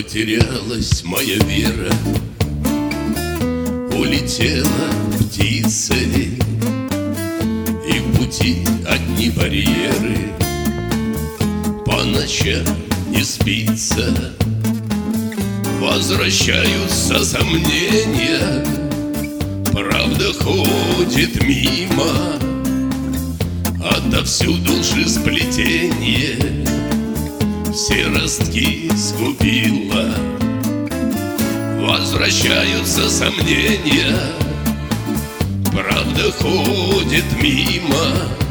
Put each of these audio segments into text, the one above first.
Потерялась моя вера, улетела птицей, и в пути одни барьеры, по ночам не спится. Возвращаются сомнения, правда ходит мимо, отовсюду лжесплетение все ростки сгубила. Возвращаются сомнения, правда ходит мимо,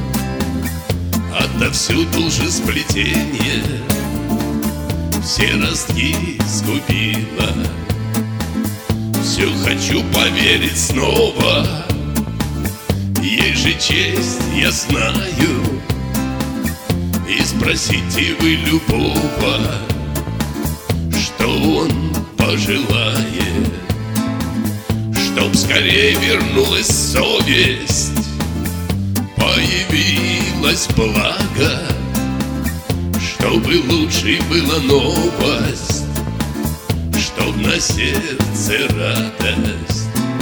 отовсюду лжесплетение все ростки сгубила. Все хочу поверить снова, ей же честь я знаю, и спросите вы любого, что он пожелает. Чтоб скорее вернулась совесть, появилась благо, чтобы лучшей была новость, чтоб на сердце радость.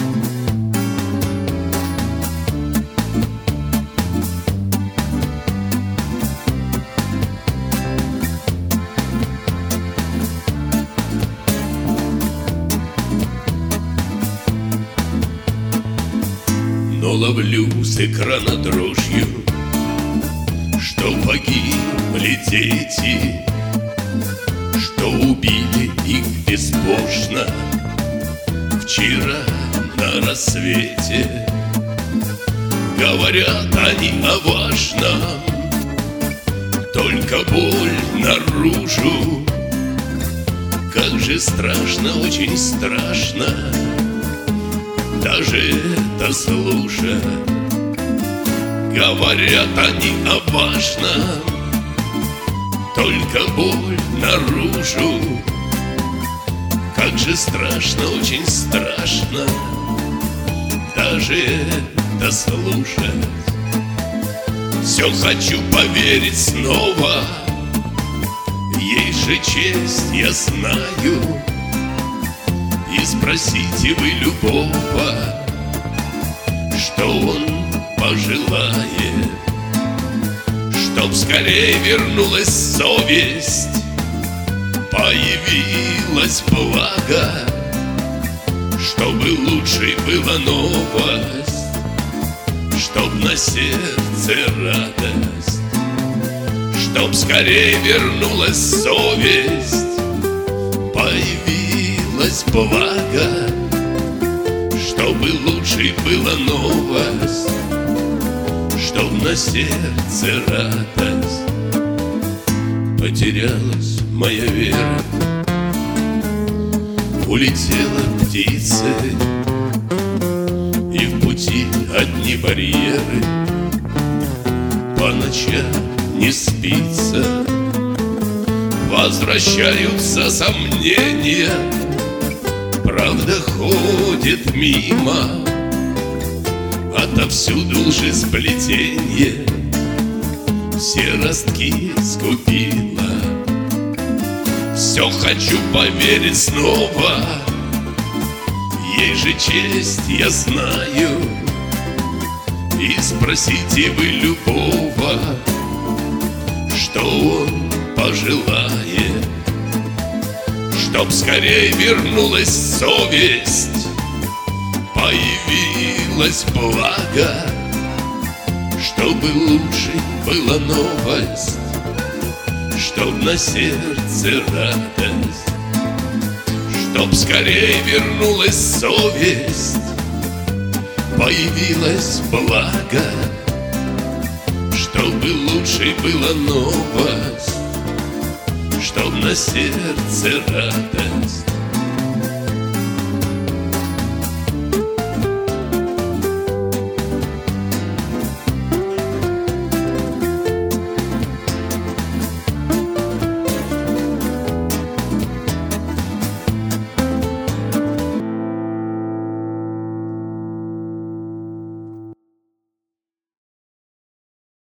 Но ловлю с экрана дрожью, что погибли дети, что убили их безбожно вчера на рассвете. Говорят они о важном, только боль наружу. Как же страшно, очень страшно даже это слушать. Говорят они о важном, только боль наружу. Как же страшно, очень страшно даже это слушать. Все хочу поверить снова, ей же честь я знаю, и спросите вы любого, что он пожелает. Чтоб скорее вернулась совесть, появилась благо, чтобы лучшей была новость, чтоб на сердце радость. Чтоб скорее вернулась совесть, появилась благо, чтобы лучшей была новость, чтоб на сердце радость. Потерялась моя вера, улетела птицей, и в пути одни барьеры, по ночам не спится. Возвращаются сомнения, правда ходит мимо, отовсюду лжесплетение все ростки сгубила. Все хочу поверить снова, ей же честь я знаю, и спросите вы любого, что он пожелает. Чтоб скорее вернулась совесть, появилась благо, чтобы лучшей была новость, чтоб на сердце радость. Чтоб скорее вернулась совесть, появилась благо, чтобы лучшей была новость, чтоб на сердце радость.